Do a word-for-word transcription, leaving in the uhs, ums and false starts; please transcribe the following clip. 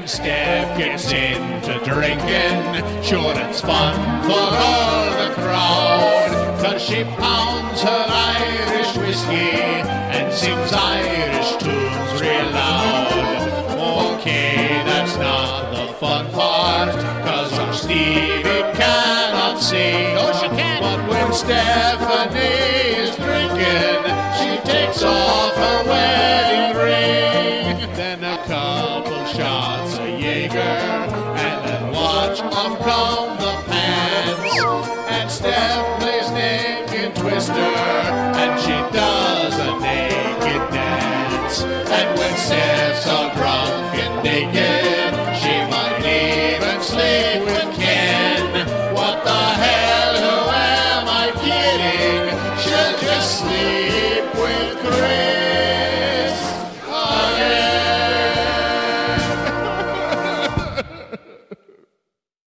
and Steph gets into drinking. Sure, it's fun for all the crowd, 'cause she pounds her Irish whiskey and sings Irish tunes real loud. Okay, that's not the fun part, 'cause our Stevie cannot sing. Oh, she can. But when Stephanie is drinking, she takes off her wedding ring. Then a couple shots of Jaeger, and then watch off come the pants. And Steph plays naked Twister, and she does a naked dance. And when Steph's all drunk and naked, she might even sleep with Ken. What the hell, who am I kidding? She'll just sleep